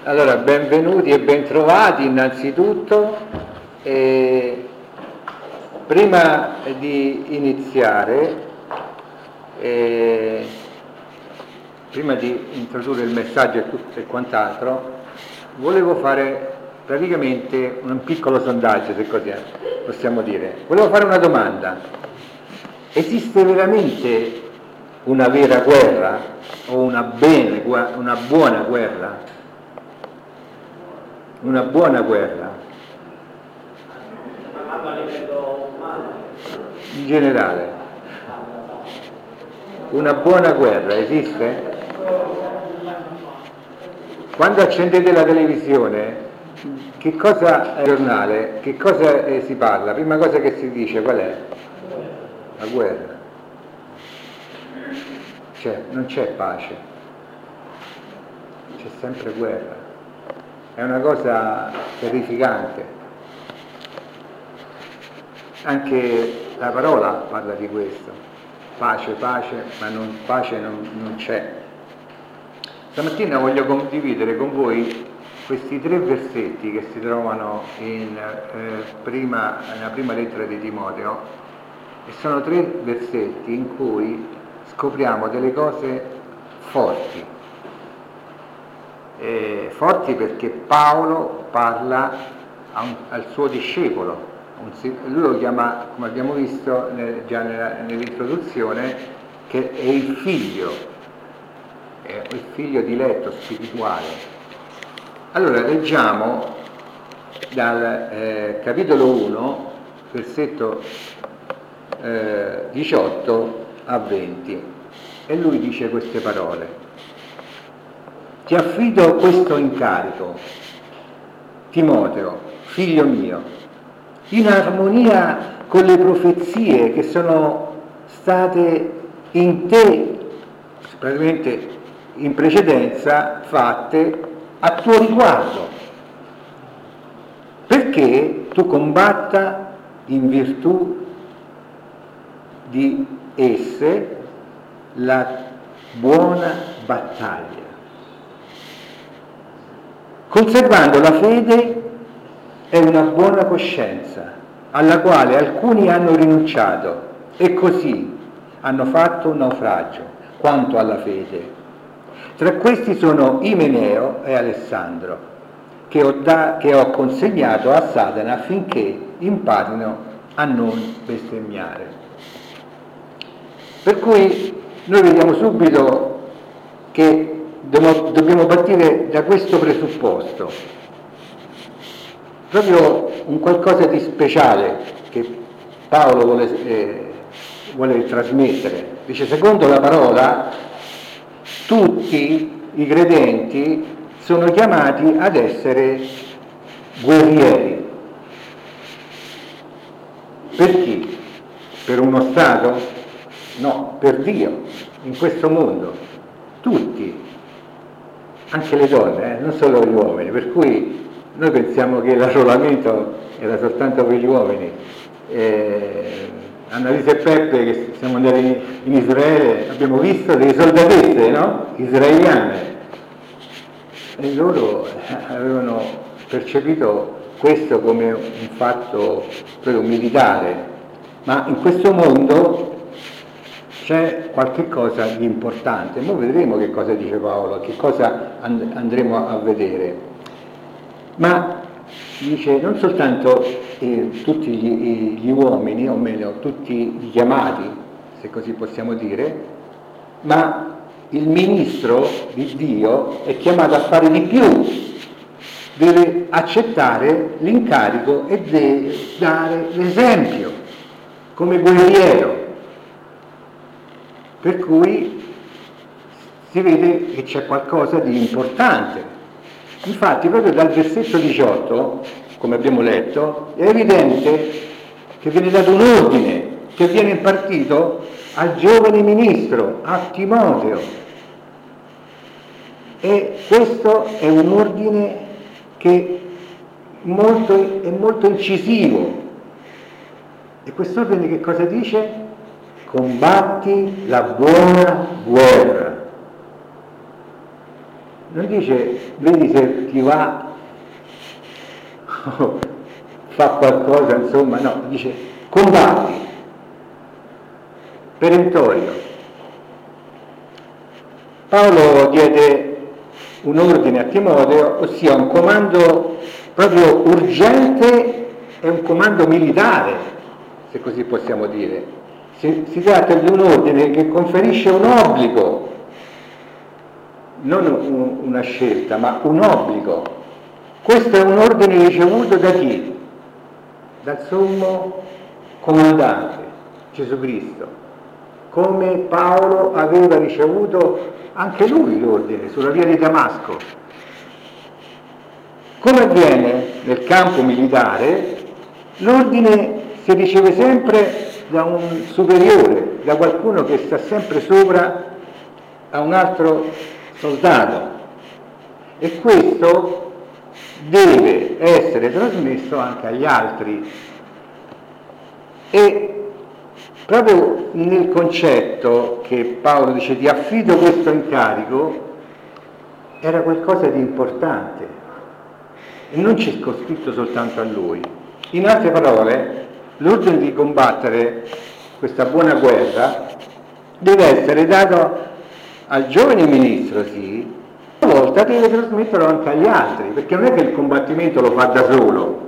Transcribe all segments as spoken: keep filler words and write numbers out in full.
Allora, benvenuti e bentrovati innanzitutto. E prima di iniziare, e prima di introdurre il messaggio e, tutto, e quant'altro, volevo fare praticamente un piccolo sondaggio, se così possiamo dire. Volevo fare una domanda: esiste veramente una vera guerra o una, bene, una buona guerra? Una buona guerra in generale, una buona guerra esiste? Quando accendete la televisione, che cosa è il giornale? Che cosa eh, si parla? La prima cosa che si dice qual è? La guerra. Cioè, non c'è pace, c'è sempre guerra. È una cosa terrificante. Anche la parola parla di questo. Pace, pace, ma non, pace non, non c'è. Stamattina voglio condividere con voi questi tre versetti che si trovano in, eh, prima, nella prima lettera di Timoteo, e sono tre versetti in cui scopriamo delle cose forti. Eh, forti perché Paolo parla a un, al suo discepolo, un, lui lo chiama, come abbiamo visto nel, già nella, nell'introduzione, che è il figlio, è il figlio diletto spirituale. Allora leggiamo dal eh, capitolo uno, versetto eh, diciotto a venti, e lui dice queste parole: ti affido questo incarico, Timoteo, figlio mio, in armonia con le profezie che sono state in te, praticamente in precedenza, fatte a tuo riguardo, perché tu combatta in virtù di esse la buona battaglia, conservando la fede e una buona coscienza, alla quale alcuni hanno rinunciato e così hanno fatto un naufragio quanto alla fede. Tra questi sono Imeneo e Alessandro, che ho, da, che ho consegnato a Satana affinché imparino a non bestemmiare. Per cui noi vediamo subito che dobbiamo partire da questo presupposto, proprio un qualcosa di speciale che Paolo vuole, eh, vuole trasmettere. Dice: secondo la parola, tutti i credenti sono chiamati ad essere guerrieri. Per chi? Per uno Stato? No, per Dio, in questo mondo. Tutti, anche le donne, eh, non solo gli uomini, per cui noi pensiamo che l'arruolamento era soltanto per gli uomini. Eh, Annalisa e Peppe, che siamo andati in Israele, abbiamo visto delle soldatesse, no? Israeliane, e loro avevano percepito questo come un fatto proprio militare, ma in questo mondo c'è qualche cosa di importante. Ora vedremo che cosa dice Paolo, che cosa and- andremo a vedere. Ma dice non soltanto eh, tutti gli, gli uomini, o meglio tutti i chiamati, se così possiamo dire, ma il ministro di Dio è chiamato a fare di più, deve accettare l'incarico e deve dare l'esempio come guerriero. Per cui si vede che c'è qualcosa di importante. Infatti proprio dal versetto diciotto, come abbiamo letto, è evidente che viene dato un ordine che viene impartito al giovane ministro, a Timoteo. E questo è un ordine che molto, è molto incisivo. E quest'ordine che cosa dice? Combatti la buona guerra. non dice vedi se ti va, fa qualcosa, insomma, no, dice combatti, perentorio. Paolo diede un ordine a Timoteo, ossia un comando proprio urgente e un comando militare, se così possiamo dire. Si, si tratta di un ordine che conferisce un obbligo, non un, una scelta, ma un obbligo. Questo è un ordine ricevuto da chi? Dal sommo comandante, Gesù Cristo, come Paolo aveva ricevuto anche lui l'ordine sulla via di Damasco. Come avviene nel campo militare, l'ordine si riceve sempre da un superiore, da qualcuno che sta sempre sopra a un altro soldato, e questo deve essere trasmesso anche agli altri. E proprio nel concetto che Paolo dice ti affido questo incarico, era qualcosa di importante e non circoscritto soltanto a lui. In altre parole, l'ordine di combattere questa buona guerra deve essere dato al giovane ministro, sì, una volta deve trasmetterlo anche agli altri, perché non è che il combattimento lo fa da solo,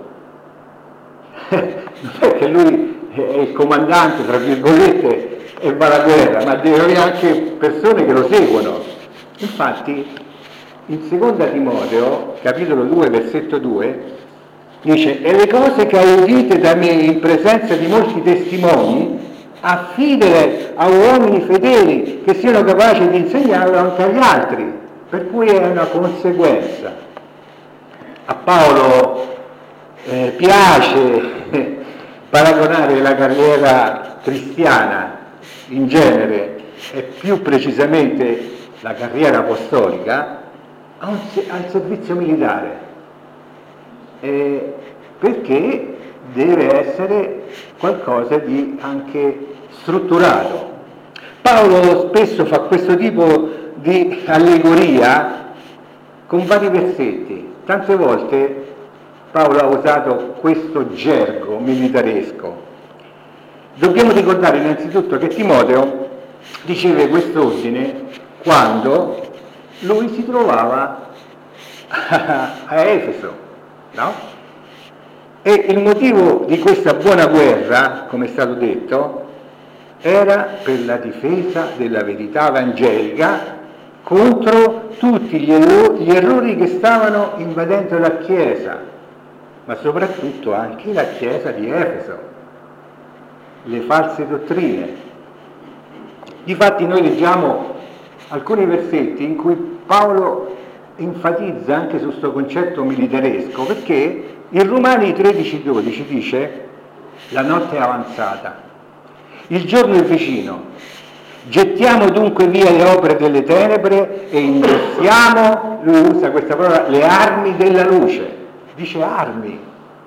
non è che lui è il comandante, tra virgolette, e va alla guerra, ma deve avere anche persone che lo seguono. Infatti, in seconda Timoteo, capitolo due, versetto due, dice: e le cose che hai udite da me in presenza di molti testimoni, affidele a uomini fedeli che siano capaci di insegnarlo anche agli altri, per cui è una conseguenza. A Paolo eh, piace paragonare la carriera cristiana in genere e più precisamente la carriera apostolica a un, al servizio militare, eh, perché deve essere qualcosa di anche strutturato. Paolo spesso fa questo tipo di allegoria con vari versetti. Tante volte Paolo ha usato questo gergo militaresco. Dobbiamo ricordare innanzitutto che Timoteo riceve quest'ordine quando lui si trovava a Efeso, no? E il motivo di questa buona guerra, come è stato detto, era per la difesa della verità evangelica contro tutti gli, erro- gli errori che stavano invadendo la Chiesa, ma soprattutto anche la Chiesa di Efeso, le false dottrine. Difatti noi leggiamo alcuni versetti in cui Paolo enfatizza anche su questo concetto militaresco, perché in Romani tredici dodici dice: la notte è avanzata, il giorno è vicino, gettiamo dunque via le opere delle tenebre e indossiamo, lui usa questa parola, le armi della luce, dice armi.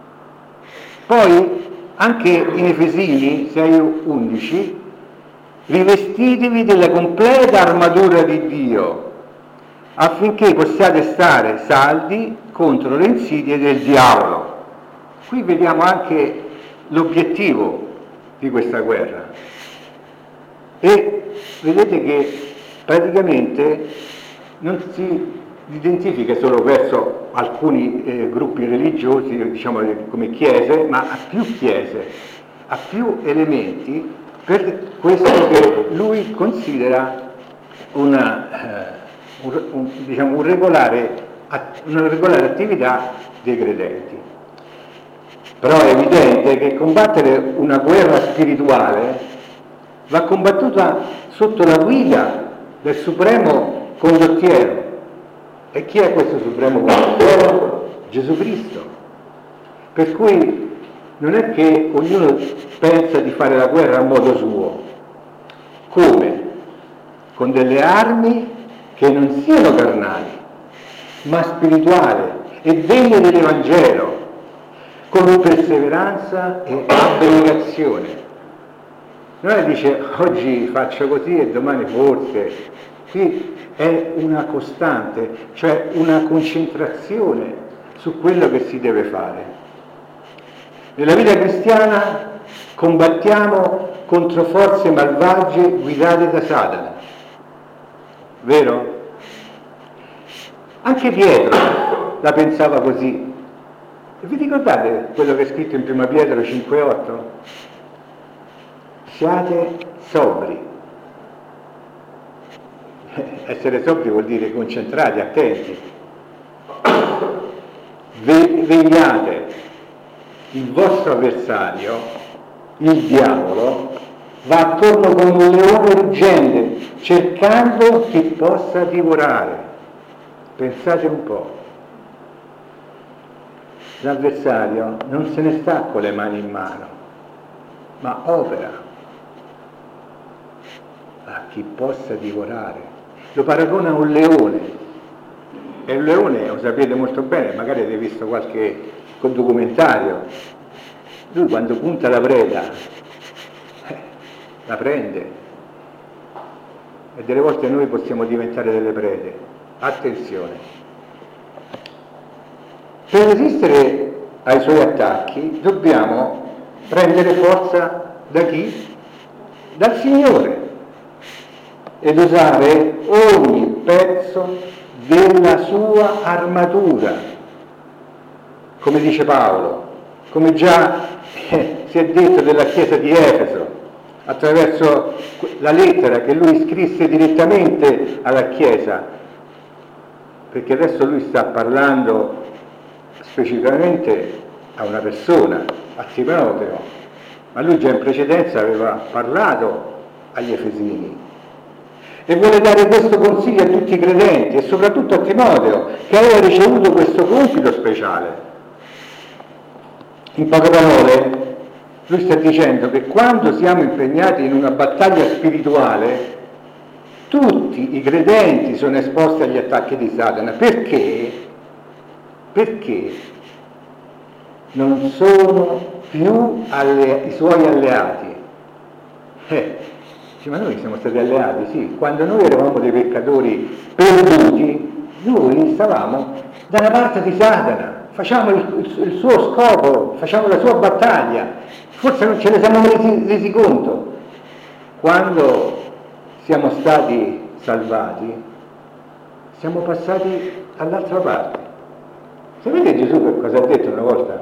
Poi anche in Efesini sei undici, rivestitevi della completa armatura di Dio, affinché possiate stare saldi contro le insidie del diavolo. Qui vediamo anche l'obiettivo di questa guerra. E vedete che praticamente non si identifica solo verso alcuni eh, gruppi religiosi, diciamo come chiese, ma a più chiese, a più elementi, per questo che lui considera una, eh, un, un, diciamo, un regolare, una regolare attività dei credenti. Però è evidente che combattere una guerra spirituale va combattuta sotto la guida del supremo condottiero. E chi è questo supremo condottiero? Gesù Cristo. Per cui non è che ognuno pensa di fare la guerra a modo suo. Come? Con delle armi che non siano carnali, ma spirituali e degne dell'Evangelo, con perseveranza e abnegazione. Non è dice oggi faccio così e domani forse. Qui è una costante, cioè una concentrazione su quello che si deve fare. Nella vita cristiana combattiamo contro forze malvagie guidate da Satana, vero? Anche Pietro la pensava così. E vi ricordate quello che è scritto in prima Pietro cinque otto? Siate sobri. Essere sobri vuol dire concentrati, attenti. Ve- vegliate. Il vostro avversario, il diavolo, va attorno come un leone ruggente, cercando chi possa divorare. Pensate un po'. L'avversario non se ne sta con le mani in mano, ma opera a chi possa divorare. Lo paragona a un leone. E il leone, lo sapete molto bene, magari avete visto qualche documentario, lui quando punta la preda, eh, la prende. E delle volte noi possiamo diventare delle prede. Attenzione. Per resistere ai suoi attacchi dobbiamo prendere forza da chi? Dal Signore, ed usare ogni pezzo della sua armatura, come dice Paolo, come già eh, si è detto della Chiesa di Efeso, attraverso la lettera che lui scrisse direttamente alla Chiesa, perché adesso lui sta parlando specificamente a una persona, a Timoteo, ma lui già in precedenza aveva parlato agli Efesini e vuole dare questo consiglio a tutti i credenti e soprattutto a Timoteo, che aveva ricevuto questo compito speciale. In poche parole, lui sta dicendo che quando siamo impegnati in una battaglia spirituale, tutti i credenti sono esposti agli attacchi di Satana. Perché? Perché non sono più alle, i suoi alleati. Eh, sì, ma noi siamo stati alleati, sì. Quando noi eravamo dei peccatori perduti, noi stavamo dalla parte di Satana, facciamo il, il, il suo scopo, facciamo la sua battaglia. Forse non ce ne siamo resi, resi conto. Quando siamo stati salvati, siamo passati all'altra parte. Sapete Gesù che cosa ha detto una volta?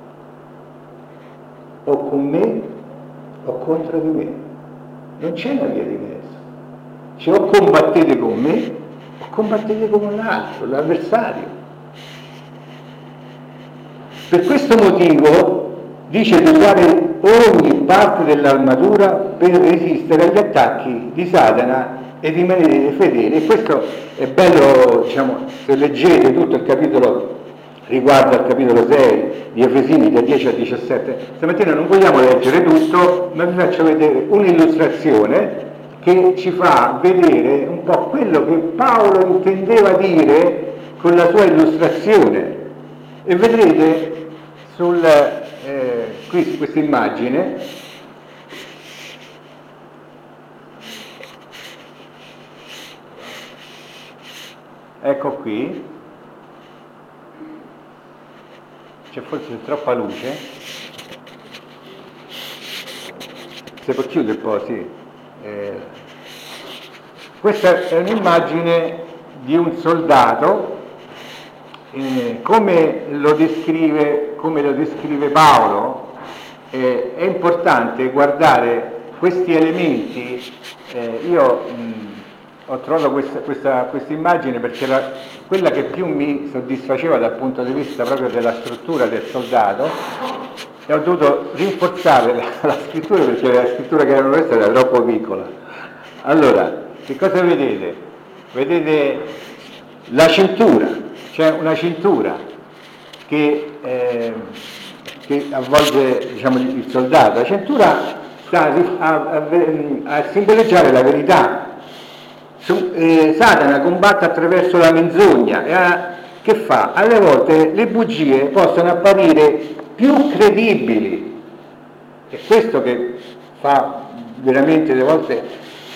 O con me o contro di me. Non c'è una via di mezzo. Cioè o combattete con me o combattete con un altro, l'avversario. Per questo motivo dice di usare ogni parte dell'armatura per resistere agli attacchi di Satana e rimanere fedeli. E questo è bello, diciamo, se leggete tutto il capitolo riguardo al capitolo sei di Efesini da dieci a diciassette. Stamattina non vogliamo leggere tutto, ma vi faccio vedere un'illustrazione che ci fa vedere un po' quello che Paolo intendeva dire con la sua illustrazione. E vedrete sul, eh, qui questa immagine, ecco qui, c'è forse troppa luce, se può chiudere un po', sì. Eh, questa è un'immagine di un soldato, eh, come lo descrive, come lo descrive Paolo. Eh, è importante guardare questi elementi. Eh, io mh, ho trovato questa, questa, questa immagine perché era quella che più mi soddisfaceva dal punto di vista proprio della struttura del soldato, e ho dovuto rinforzare la, la scrittura perché la scrittura che erano questa era troppo piccola. Allora, che cosa vedete? Vedete la cintura, c'è una cintura che, eh, che avvolge, diciamo, il soldato. La cintura sta a, a, a simboleggiare la verità. Su, eh, Satana combatte attraverso la menzogna e a, che fa? Alle volte le bugie possono apparire più credibili, è questo che fa veramente, delle volte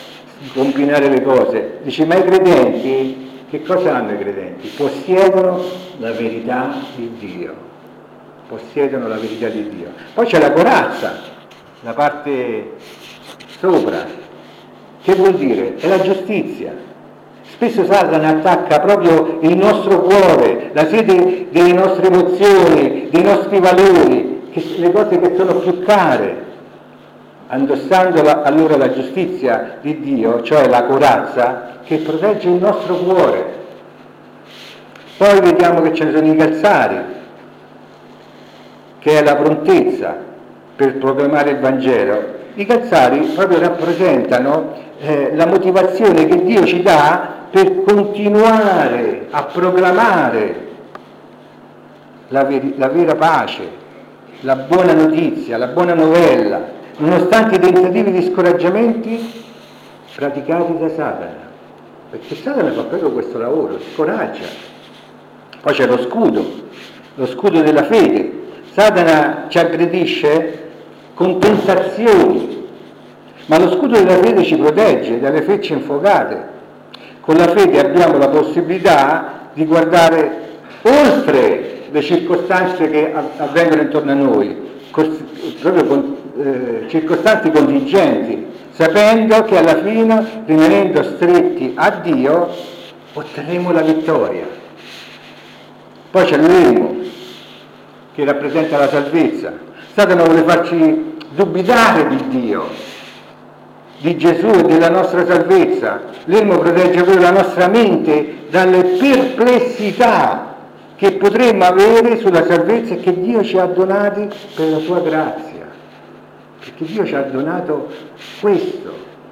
combinare le cose. Dice, ma i credenti, che cosa hanno i credenti? Possiedono la verità di Dio. Possiedono la verità di Dio. Poi c'è la corazza, la parte sopra. Che vuol dire? È la giustizia. Spesso Satana attacca proprio il nostro cuore, la sede delle nostre emozioni, dei nostri valori, che, le cose che sono più care. Indossando la, allora la giustizia di Dio, cioè la corazza, che protegge il nostro cuore. Poi vediamo che ce ne sono i calzari, che è la prontezza per proclamare il Vangelo. I calzari proprio rappresentano eh, la motivazione che Dio ci dà per continuare a proclamare la, ver- la vera pace, la buona notizia, la buona novella, nonostante i tentativi di scoraggiamenti praticati da Satana. Perché Satana fa proprio questo lavoro, scoraggia. Poi c'è lo scudo, lo scudo della fede. Satana ci aggredisce con tentazioni, ma lo scudo della fede ci protegge dalle frecce infuocate. Con la fede abbiamo la possibilità di guardare oltre le circostanze che avvengono intorno a noi, proprio con, eh, circostanze contingenti, sapendo che alla fine, rimanendo stretti a Dio, otterremo la vittoria. Poi c'è l'elmo, che rappresenta la salvezza. Satana vuole farci dubitare di Dio, di Gesù e della nostra salvezza. L'elmo protegge proprio la nostra mente dalle perplessità che potremmo avere sulla salvezza che Dio ci ha donati per la sua grazia. Perché Dio ci ha donato questo.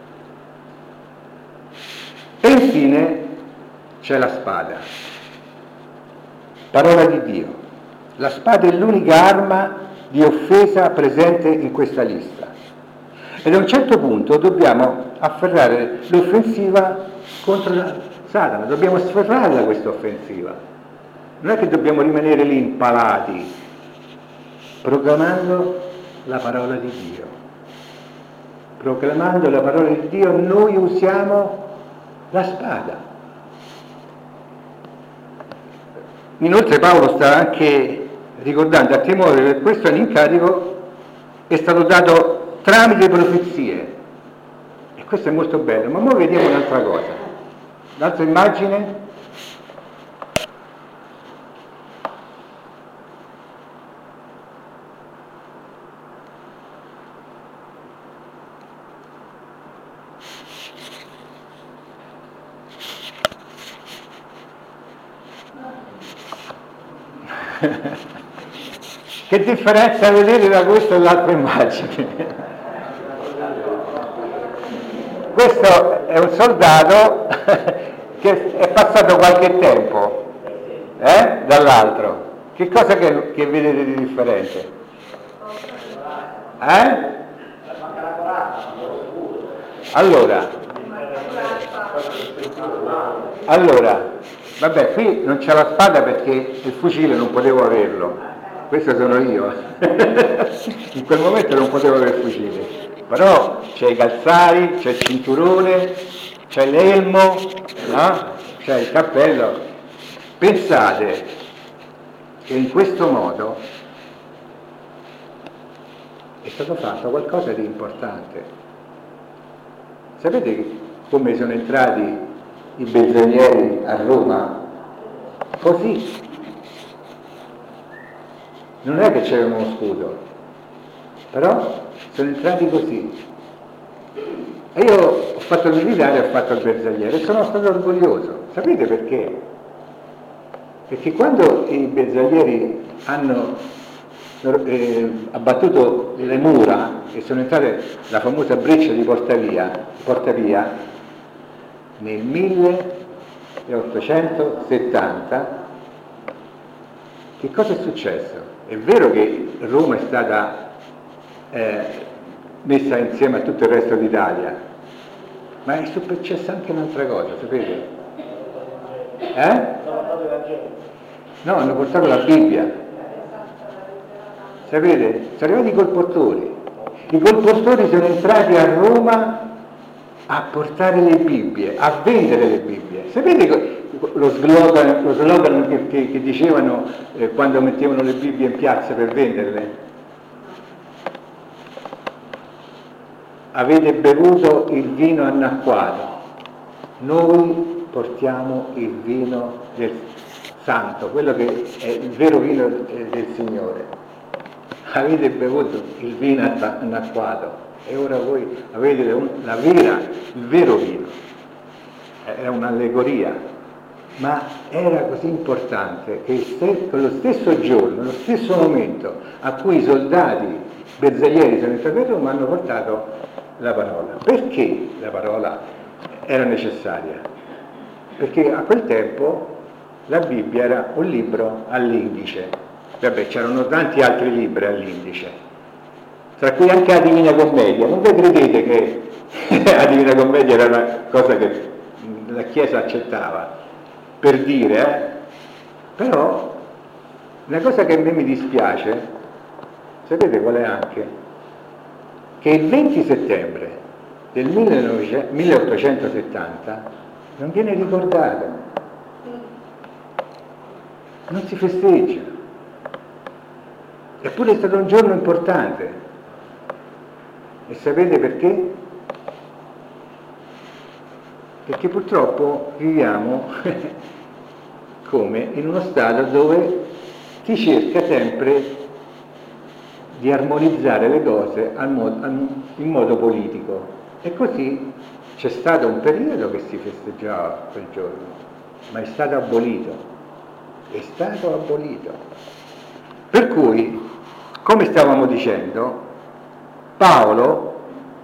E infine c'è la spada, parola di Dio. La spada è l'unica arma di offesa presente in questa lista. Ed a un certo punto dobbiamo afferrare l'offensiva contro Satana, dobbiamo sferrarla questa offensiva. Non è che dobbiamo rimanere lì impalati, proclamando la parola di Dio. Proclamando la parola di Dio noi usiamo la spada. Inoltre Paolo sta anche ricordando a Timoteo che questo è un incarico che è stato dato tramite profezie, e questo è molto bello. Ma ora vediamo un'altra cosa, l'altra immagine. Che differenza vedete da questa e l'altra immagine? Questo è un soldato che è passato qualche tempo eh, dall'altro. Che cosa che, che vedete di differente? Eh? Allora, allora, vabbè, qui non c'è la spada perché il fucile non potevo averlo. Questo sono io. In quel momento non potevo avere il fucile. Però c'è i calzari, c'è il cinturone, c'è l'elmo, no? C'è il cappello. Pensate che in questo modo è stato fatto qualcosa di importante. Sapete come sono entrati i bersaglieri a Roma? Così. Non è che c'era uno scudo, però sono entrati così. E io ho fatto il militare e ho fatto il bersagliere e sono stato orgoglioso. Sapete perché? Perché quando i bersaglieri hanno eh, abbattuto le mura e sono entrate la famosa breccia di Portavia, Portavia nel milleottocentosettanta, che cosa è successo? È vero che Roma è stata eh, messa insieme a tutto il resto d'Italia, ma è successa anche un'altra cosa, sapete? Eh? No, hanno portato la Bibbia. Sapete? Sono arrivati i colportori. I colportori sono entrati a Roma a portare le Bibbie, a vendere le Bibbie. Sapete lo slogan, lo slogan che, che, che dicevano eh, quando mettevano le Bibbie in piazza per venderle? Avete bevuto il vino annacquato, noi portiamo il vino del santo, quello che è il vero vino del Signore. Avete bevuto il vino annacquato e ora voi avete la vera, il vero vino. Era un'allegoria, ma era così importante che quello stesso giorno, lo stesso momento a cui i soldati bersaglieri sono entrati a Roma, hanno portato la parola. Perché la parola era necessaria? Perché a quel tempo la Bibbia era un libro all'indice. Vabbè, c'erano tanti altri libri all'indice, tra cui anche la Divina Commedia. Non voi credete che la Divina Commedia era una cosa che la Chiesa accettava, per dire, eh? Però una cosa che a me mi dispiace, sapete qual è anche? Che il venti settembre del milleottocentosettanta non viene ricordato, non si festeggia. Eppure è stato un giorno importante. E sapete perché? Perché purtroppo viviamo come in uno stato dove si cerca sempre di armonizzare le cose al modo, al, in modo politico. E così c'è stato un periodo che si festeggiava quel giorno, ma è stato abolito. È stato abolito. Per cui, come stavamo dicendo, Paolo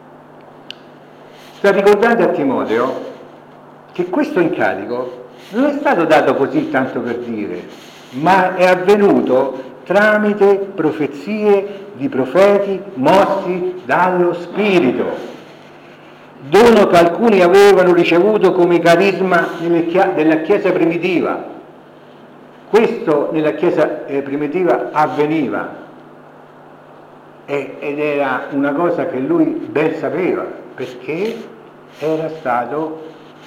sta ricordando a Timoteo che questo incarico non è stato dato così tanto per dire, ma è avvenuto tramite profezie di profeti mossi dallo Spirito, dono che alcuni avevano ricevuto come carisma della Chiesa primitiva. Questo nella Chiesa eh, primitiva avveniva e, ed era una cosa che lui ben sapeva, perché era stato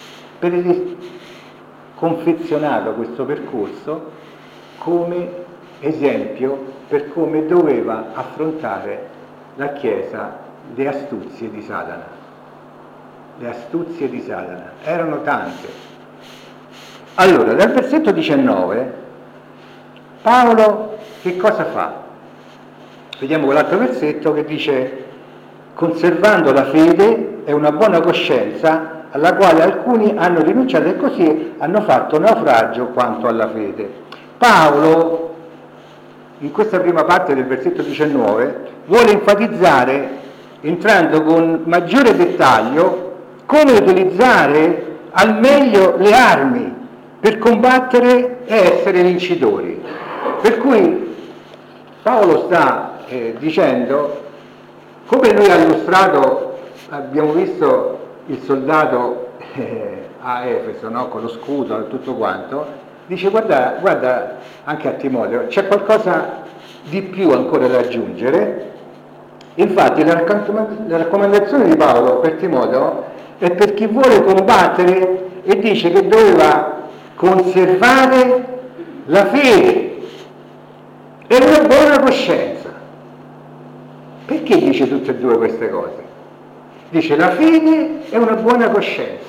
confezionato questo percorso come esempio per come doveva affrontare la Chiesa le astuzie di Satana. Le astuzie di Satana erano tante. Allora, dal versetto diciannove Paolo che cosa fa? Vediamo quell'altro versetto che dice: conservando la fede e una buona coscienza, alla quale alcuni hanno rinunciato e così hanno fatto naufragio quanto alla fede. Paolo, in questa prima parte del versetto diciannove, vuole enfatizzare, entrando con maggiore dettaglio, come utilizzare al meglio le armi per combattere e essere vincitori. Per cui Paolo sta eh, dicendo, come lui ha illustrato, abbiamo visto il soldato eh, a Efeso, no? Con lo scudo e tutto quanto, dice guarda, guarda anche a Timoteo, c'è qualcosa di più ancora da aggiungere. Infatti la raccomandazione di Paolo per Timoteo è per chi vuole combattere, e dice che doveva conservare la fede e una buona coscienza. Perché dice tutte e due queste cose? Dice la fede e una buona coscienza.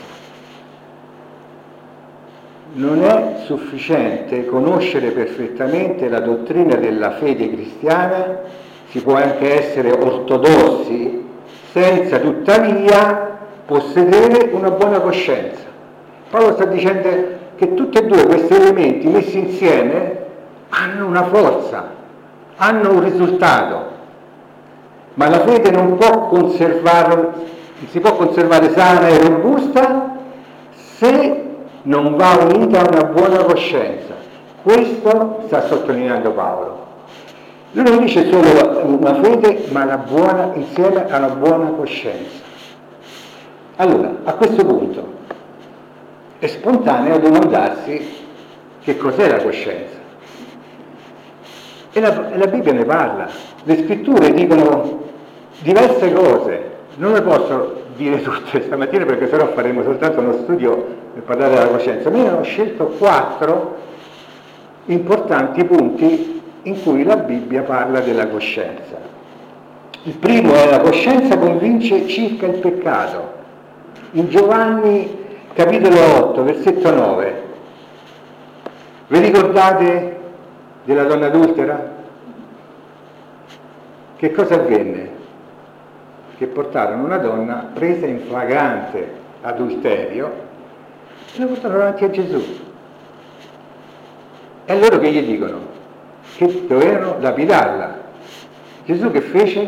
Non è sufficiente conoscere perfettamente la dottrina della fede cristiana, si può anche essere ortodossi, senza tuttavia possedere una buona coscienza. Paolo sta dicendo che tutti e due questi elementi messi insieme hanno una forza, hanno un risultato, ma la fede non può conservare, si può conservare sana e robusta se non va unita a una buona coscienza. Questo sta sottolineando Paolo. Lui non dice solo una fede, ma la buona, insieme a una buona coscienza. Allora, a questo punto è spontaneo domandarsi che cos'è la coscienza. E la, e la Bibbia ne parla. Le scritture dicono diverse cose, non le posso dire tutte stamattina perché sennò faremo soltanto uno studio per parlare della coscienza, ma io ho scelto quattro importanti punti in cui la Bibbia parla della coscienza. Il primo è: la coscienza convince circa il peccato. In Giovanni capitolo otto, versetto nove, vi ricordate della donna adultera? Che cosa avvenne? Che portarono una donna presa in flagrante adulterio e la portarono davanti a Gesù. E loro che gli dicono? Che dovevano lapidarla. Gesù che fece?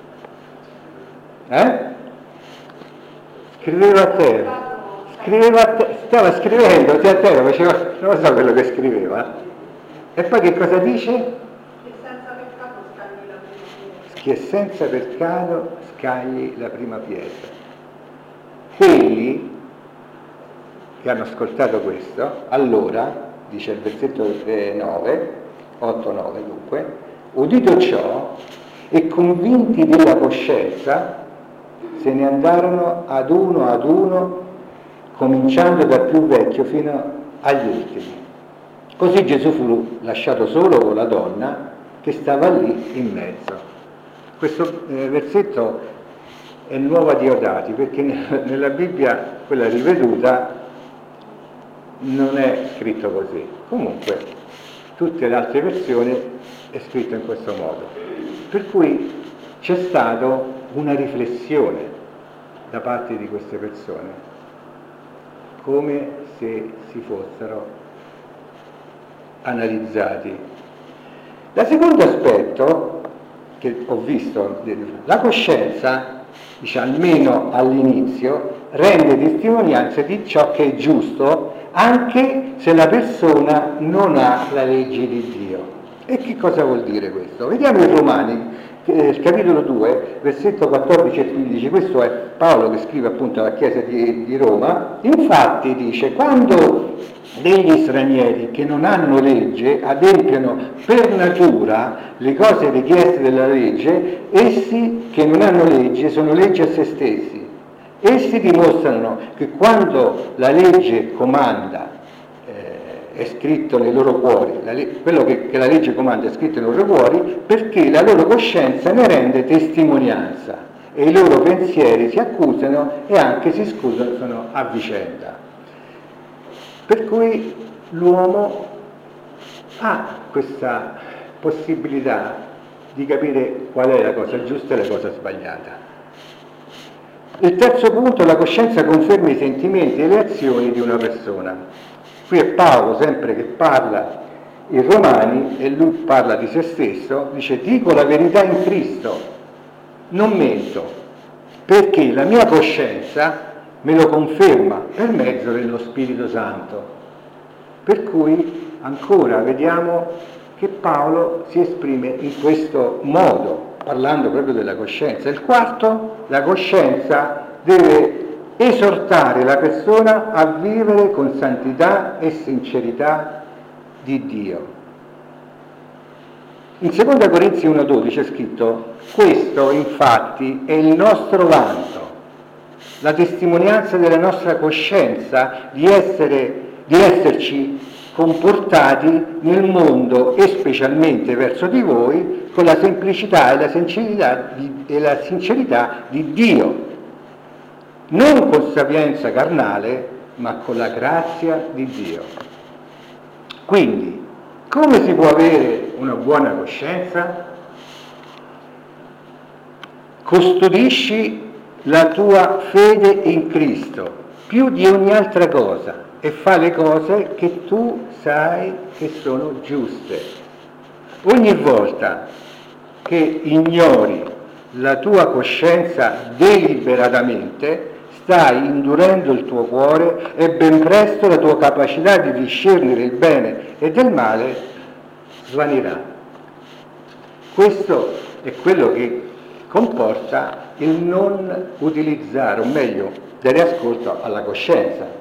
Eh? Scriveva a terra. Scriveva a te- stava scrivendo a terra, faceva, non so quello che scriveva. E poi che cosa dice? Che senza peccato scagli la prima pietra. Quelli che hanno ascoltato questo, allora, dice il versetto nove, otto nove dunque, udito ciò e convinti della coscienza, se ne andarono ad uno ad uno, cominciando dal più vecchio fino agli ultimi. Così Gesù fu lasciato solo con la donna che stava lì in mezzo. Questo eh, versetto è nuova Diodati, perché nella Bibbia, quella riveduta, non è scritto così. Comunque, tutte le altre versioni è scritto in questo modo. Per cui c'è stata una riflessione da parte di queste persone, come se si fossero analizzati. Il secondo aspetto che ho visto, la coscienza, dice, almeno all'inizio, rende testimonianza di ciò che è giusto, anche se la persona non ha la legge di Dio. E che cosa vuol dire questo? Vediamo in Romani, eh, capitolo due, versetto quattordici e quindici, questo è Paolo che scrive appunto alla Chiesa di, di Roma. Infatti dice: quando degli stranieri che non hanno legge adempiono per natura le cose richieste dalla legge, essi che non hanno legge sono legge a se stessi. Essi dimostrano che quando la legge comanda eh, è scritto nei loro cuori, la le- quello che, che la legge comanda è scritto nei loro cuori, perché la loro coscienza ne rende testimonianza e i loro pensieri si accusano e anche si scusano a vicenda. Per cui l'uomo ha questa possibilità di capire qual è la cosa giusta e la cosa sbagliata. Il terzo punto: la coscienza conferma i sentimenti e le azioni di una persona. Qui è Paolo sempre che parla in Romani e lui parla di se stesso, dice: dico la verità in Cristo, non mento, perché la mia coscienza me lo conferma per mezzo dello Spirito Santo. Per cui ancora vediamo che Paolo si esprime in questo modo, parlando proprio della coscienza. Il quarto: la coscienza deve esortare la persona a vivere con santità e sincerità di Dio. In seconda Corinzi uno dodici è scritto: questo infatti è il nostro vanto, la testimonianza della nostra coscienza di, essere, di esserci comportati nel mondo e specialmente verso di voi con la semplicità e la sincerità di, e la sincerità di Dio, non con sapienza carnale, ma con la grazia di Dio. Quindi, come si può avere una buona coscienza? Custodisci la tua fede in Cristo più di ogni altra cosa e fa le cose che tu sai che sono giuste. Ogni volta che ignori la tua coscienza deliberatamente, stai indurendo il tuo cuore e ben presto la tua capacità di discernere il bene e del male svanirà. Questo è quello che comporta il non utilizzare, o meglio, dare ascolto alla coscienza.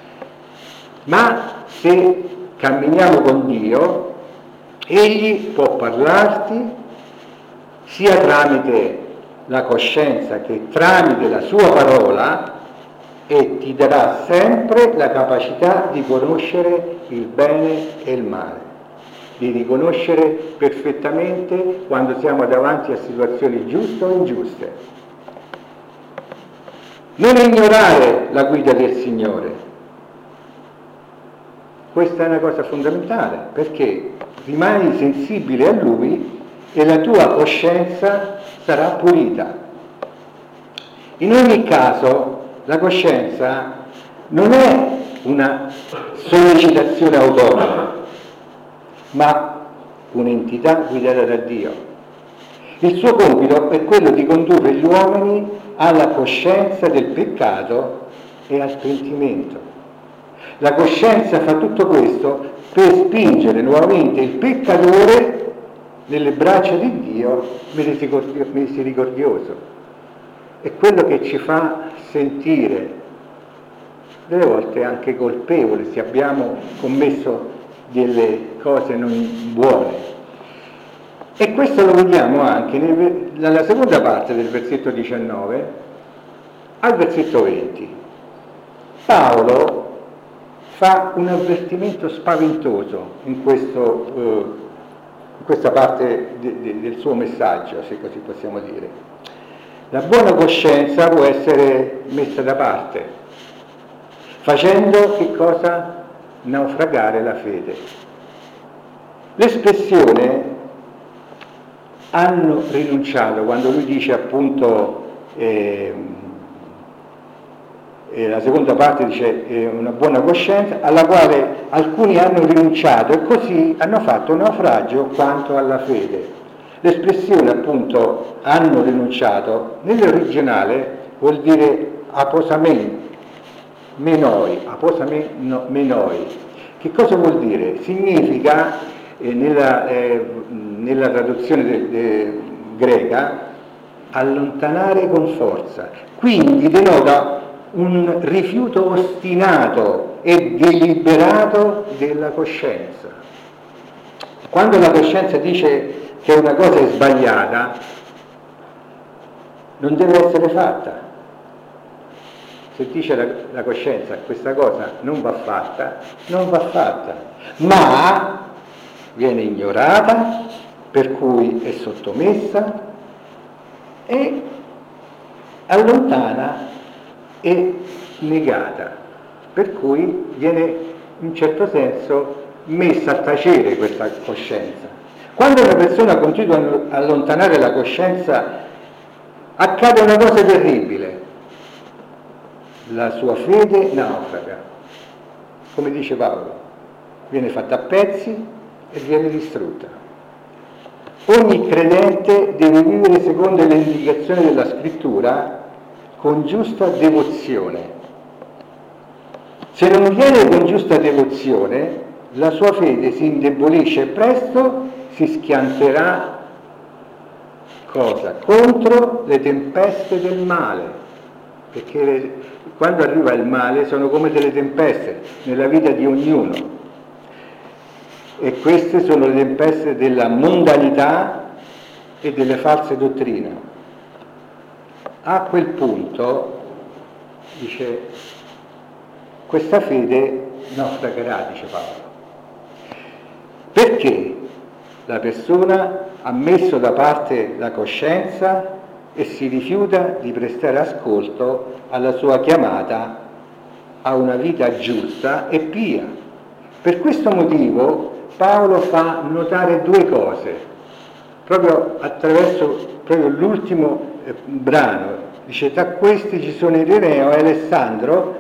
Ma se camminiamo con Dio, Egli può parlarti sia tramite la coscienza che tramite la sua parola e ti darà sempre la capacità di conoscere il bene e il male, di riconoscere perfettamente quando siamo davanti a situazioni giuste o ingiuste. Non ignorare la guida del Signore. Questa è una cosa fondamentale, perché rimani sensibile a Lui e la tua coscienza sarà pulita. In ogni caso, la coscienza non è una sollecitazione autonoma, ma un'entità guidata da Dio. Il suo compito è quello di condurre gli uomini alla coscienza del peccato e al pentimento. La coscienza fa tutto questo per spingere nuovamente il peccatore nelle braccia di Dio misericordioso. È quello che ci fa sentire delle volte anche colpevoli se abbiamo commesso delle cose non buone. E questo lo vediamo anche nel, nella seconda parte del versetto diciannove al versetto venti. Paolo fa un avvertimento spaventoso in, questo, eh, in questa parte de, de, del suo messaggio, se così possiamo dire. La buona coscienza può essere messa da parte, facendo che cosa? Naufragare la fede. L'espressione hanno rinunciato, quando lui dice appunto, eh, eh, la seconda parte dice eh, una buona coscienza, alla quale alcuni hanno rinunciato e così hanno fatto un naufragio quanto alla fede. L'espressione appunto hanno rinunciato nell'originale vuol dire aposamen, menoi, aposamen no, menoi. Che cosa vuol dire? Significa eh, nella, eh, nella traduzione de, de, greca allontanare con forza, quindi denota un rifiuto ostinato e deliberato della coscienza. Quando la coscienza dice che una cosa è sbagliata, non deve essere fatta. Se dice la, la coscienza questa cosa non va fatta, non va fatta, ma viene ignorata, per cui è sottomessa e allontana e negata, per cui viene in certo senso messa a tacere questa coscienza. Quando una persona continua a allontanare la coscienza, accade una cosa terribile: la sua fede naufraga, come dice Paolo, viene fatta a pezzi e viene distrutta. Ogni credente deve vivere secondo le indicazioni della Scrittura con giusta devozione. Se non viene con giusta devozione, la sua fede si indebolisce e presto si schianterà cosa? Contro le tempeste del male, perché le, quando arriva il male sono come delle tempeste nella vita di ognuno, e queste sono le tempeste della mondanità e delle false dottrine. A quel punto dice questa fede naufragherà, dice Paolo, perché la persona ha messo da parte la coscienza e si rifiuta di prestare ascolto alla sua chiamata a una vita giusta e pia. Per questo motivo Paolo fa notare due cose, proprio attraverso proprio l'ultimo eh, brano. Dice: tra questi ci sono Ireneo e Alessandro,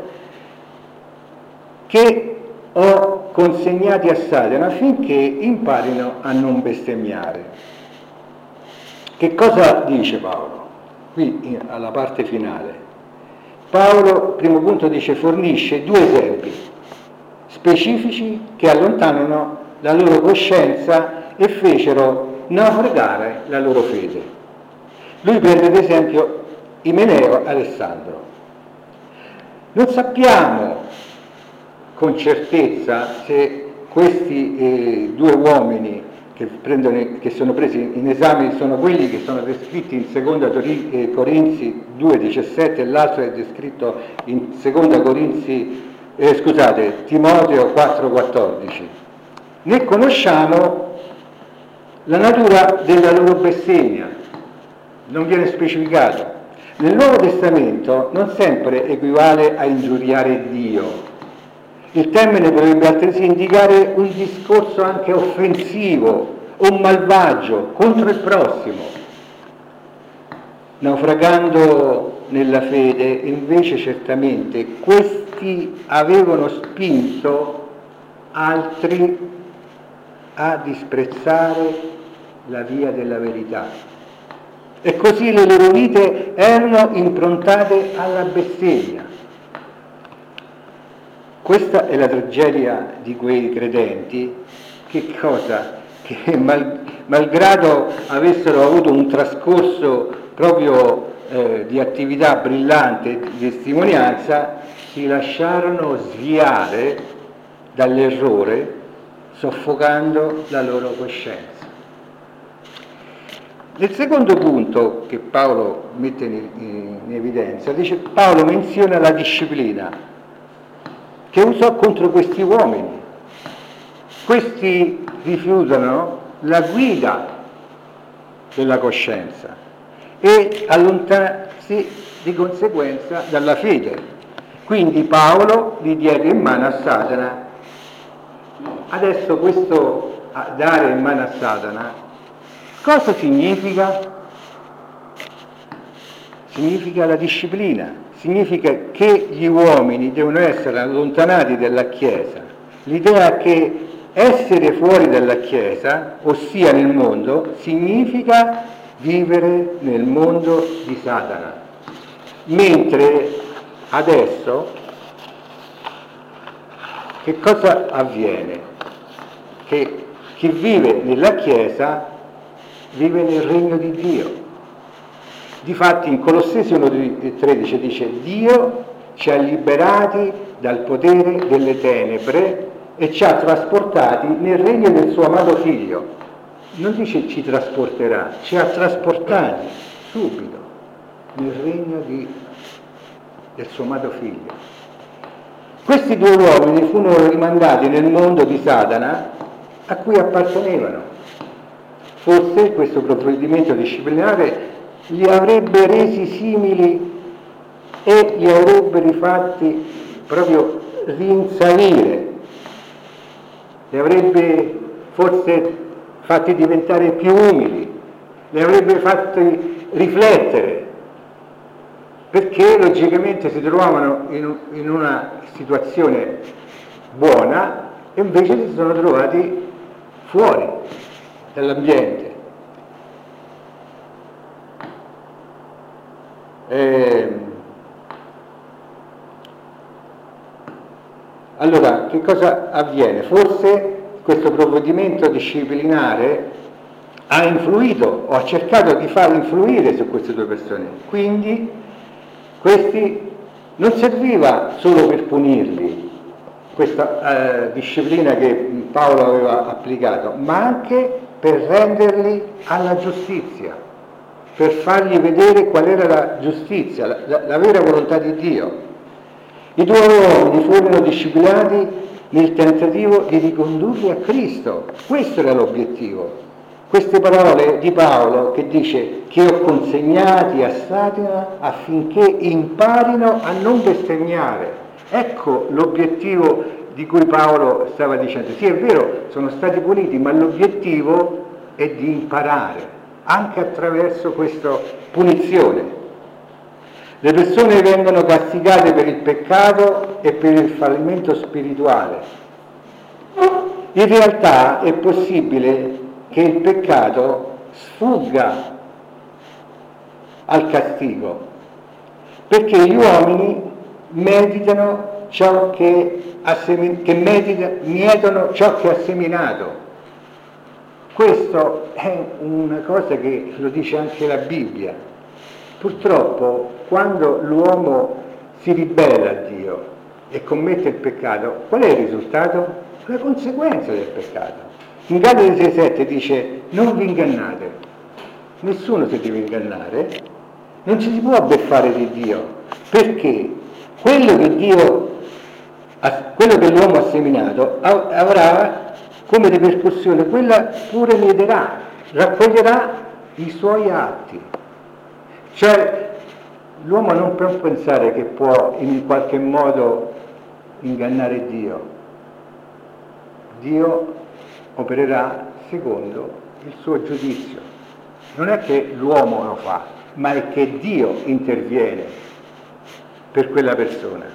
che ho consegnati a Satana affinché imparino a non bestemmiare. Che cosa dice Paolo? Qui alla parte finale. Paolo, primo punto, dice fornisce due esempi specifici che allontanano la loro coscienza e fecero naufragare la loro fede. Lui prende ad esempio Imeneo e Alessandro. Non sappiamo con certezza se questi eh, due uomini che, prendono, che sono presi in esame sono quelli che sono descritti in seconda Corinzi due diciassette e l'altro è descritto in seconda Corinzi, eh, scusate, Timoteo quattro quattordici. Ne conosciamo la natura della loro bestemmia, non viene specificato. Nel Nuovo Testamento non sempre equivale a ingiuriare Dio. Il termine potrebbe altresì indicare un discorso anche offensivo o malvagio contro il prossimo. Naufragando nella fede, invece, certamente questi avevano spinto altri a disprezzare la via della verità. E così le loro vite erano improntate alla bestemmia. Questa è la tragedia di quei credenti, che cosa? Che mal, malgrado avessero avuto un trascorso proprio eh, di attività brillante, di testimonianza, si lasciarono sviare dall'errore, soffocando la loro coscienza. Nel secondo punto che Paolo mette in, in, in evidenza, dice, Paolo menziona la disciplina che usò contro questi uomini. Questi rifiutano la guida della coscienza e allontanarsi di conseguenza dalla fede. Quindi Paolo li diede in mano a Satana. Adesso questo dare in mano a Satana cosa significa? Significa la disciplina, significa che gli uomini devono essere allontanati dalla Chiesa. L'idea che essere fuori dalla Chiesa, ossia nel mondo, significa vivere nel mondo di Satana. Mentre adesso che cosa avviene? Che chi vive nella Chiesa vive nel regno di Dio. Difatti in Colossesi uno tredici dice: Dio ci ha liberati dal potere delle tenebre e ci ha trasportati nel regno del suo amato Figlio. Non dice ci trasporterà, ci ha trasportati subito nel regno di, del suo amato Figlio. Questi due uomini furono rimandati nel mondo di Satana a cui appartenevano. Forse questo provvedimento disciplinare li avrebbe resi simili e li avrebbe rifatti proprio rinsalire, li avrebbe forse fatti diventare più umili, li avrebbe fatti riflettere, perché logicamente si trovavano in, in una situazione buona e invece si sono trovati fuori dall'ambiente. Eh, allora, che cosa avviene? Forse questo provvedimento disciplinare ha influito o ha cercato di far influire su queste due persone, quindi questi non serviva solo per punirli, questa eh, disciplina che Paolo aveva applicato, ma anche per renderli alla giustizia, per fargli vedere qual era la giustizia, la, la, la vera volontà di Dio. I due uomini furono disciplinati nel tentativo di ricondurli a Cristo, questo era l'obiettivo. Queste parole di Paolo che dice che ho consegnati a Satana affinché imparino a non bestemmiare. Ecco l'obiettivo di cui Paolo stava dicendo. Sì, è vero, sono stati puniti, ma l'obiettivo è di imparare, anche attraverso questa punizione. Le persone vengono castigate per il peccato e per il fallimento spirituale. In realtà è possibile che il peccato sfugga al castigo, perché gli uomini meditano ciò che, ha semin- che medita, mietono ciò che ha seminato. Questo è una cosa che lo dice anche la Bibbia. Purtroppo, quando l'uomo si ribella a Dio e commette il peccato, qual è il risultato? La conseguenza del peccato. In Galati sei sette dice non vi ingannate, nessuno si deve ingannare, non ci si può beffare di Dio, perché quello che Dio, quello che l'uomo ha seminato avrà come ripercussione, quella pure miederà, raccoglierà i suoi atti. Cioè l'uomo non può pensare che può in qualche modo ingannare Dio. Dio opererà secondo il suo giudizio. Non è che l'uomo lo fa, ma è che Dio interviene per quella persona.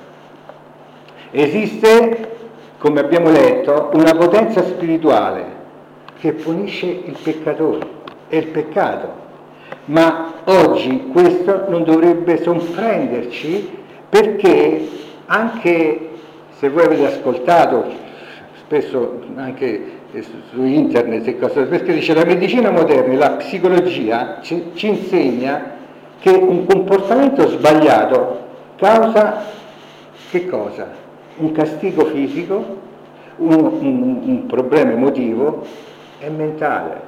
Esiste, come abbiamo letto, una potenza spirituale che punisce il peccatore e il peccato, ma oggi questo non dovrebbe sorprenderci, perché anche se voi avete ascoltato spesso anche su internet e cose, perché dice la medicina moderna e la psicologia ci, ci insegna che un comportamento sbagliato causa che cosa? Un castigo fisico, un, un, un problema emotivo e mentale.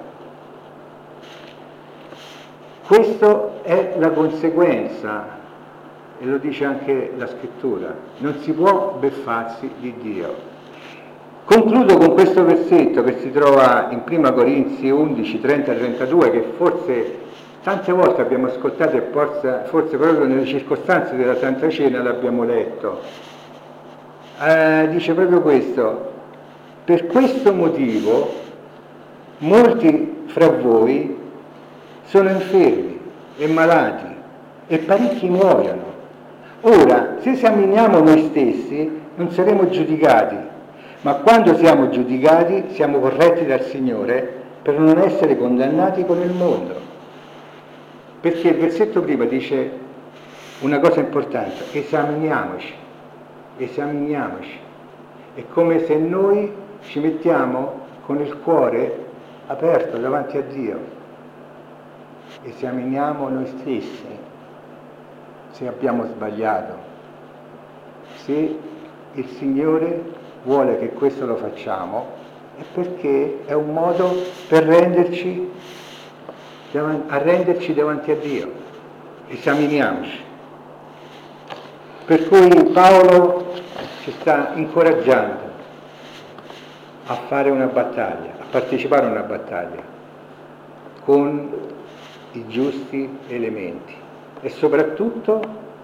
Questo è la conseguenza, e lo dice anche la scrittura, non si può beffarsi di Dio. Concludo con questo versetto che si trova in prima Corinzi undici, trenta trentadue, che forse tante volte abbiamo ascoltato e forse, forse proprio nelle circostanze della Santa Cena l'abbiamo letto. Eh, dice proprio questo: per questo motivo molti fra voi sono infermi e malati e parecchi muoiono. Ora, se esaminiamo noi stessi non saremo giudicati, ma quando siamo giudicati siamo corretti dal Signore per non essere condannati con il mondo. Perché il versetto prima dice una cosa importante: esaminiamoci, esaminiamoci. È come se noi ci mettiamo con il cuore aperto davanti a Dio. Esaminiamo noi stessi, se abbiamo sbagliato, se il Signore vuole che questo lo facciamo, è perché è un modo per renderci, a renderci davanti a Dio. Esaminiamoci. Per cui Paolo ci sta incoraggiando a fare una battaglia, a partecipare a una battaglia con i giusti elementi e soprattutto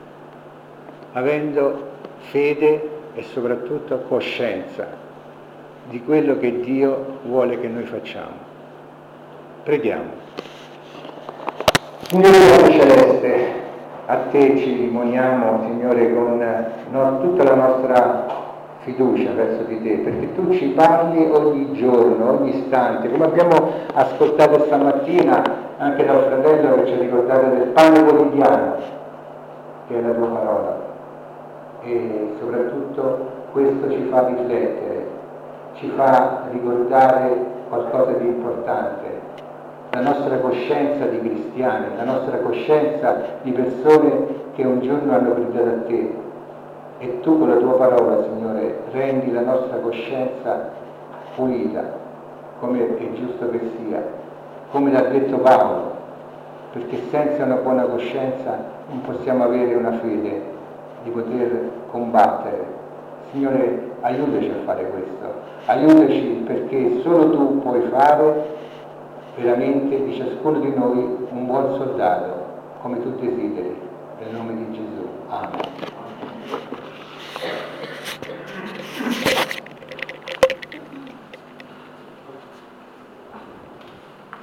avendo fede e soprattutto coscienza di quello che Dio vuole che noi facciamo. Preghiamo. Signore Padre Celeste, a Te ci rimoniamo, Signore, con no, tutta la nostra fiducia verso di Te, perché Tu ci parli ogni giorno, ogni istante, come abbiamo ascoltato stamattina anche dal fratello che ci ha ricordato del pane quotidiano, che è la Tua parola. E soprattutto questo ci fa riflettere, ci fa ricordare qualcosa di importante, la nostra coscienza di cristiani, la nostra coscienza di persone che un giorno hanno creduto a Te. E Tu con la Tua parola, Signore, rendi la nostra coscienza pulita, come è giusto che sia, come l'ha detto Paolo, perché senza una buona coscienza non possiamo avere una fede di poter combattere. Signore, aiutaci a fare questo, aiutaci, perché solo Tu puoi fare veramente di ciascuno di noi un buon soldato, come Tu desideri, nel nome di Gesù. Amen.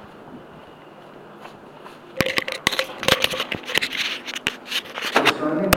Personalmente